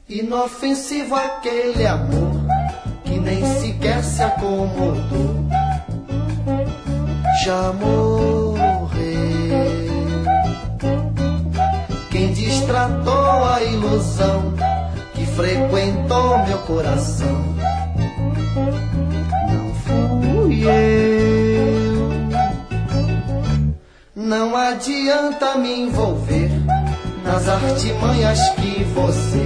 Inofensivo aquele amor que nem sequer se acomodou, já morreu. Quem destratou a ilusão que frequentou meu coração não fui eu. Não adianta me envolver nas artimanhas que você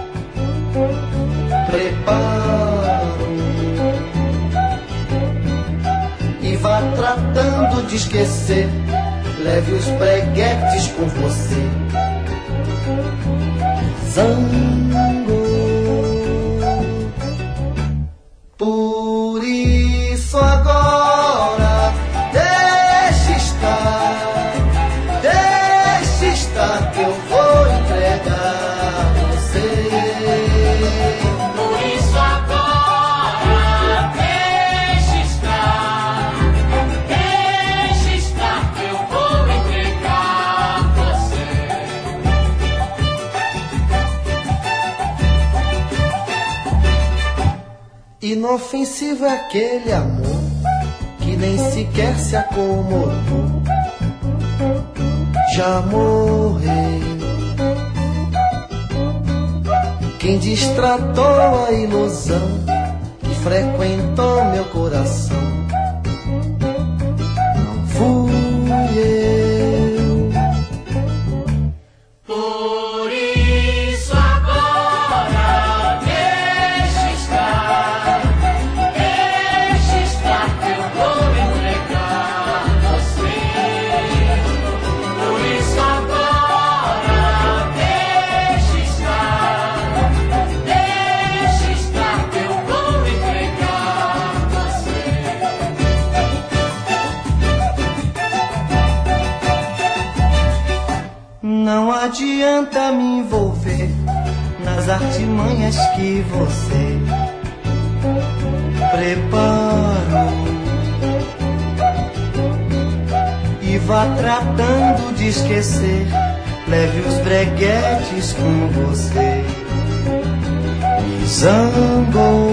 preparo e vá tratando de esquecer. Leve os preguetes com você. Zango. Por isso agora deixe estar que eu vou entregar você. Por isso agora deixe estar que eu vou entregar você. Inofensivo é aquele amor que nem sequer se acomodou, já morreu. Quem destratou a ilusão que frequentou meu coração não fui eu. Por isso agora deixe estar que eu vou entregar você. Por isso agora deixe estar que eu vou entregar você. Não adianta me envolver nas artimanhas que você preparou e vá tratando de esquecer. Leve os breguetes com você. Me zangou.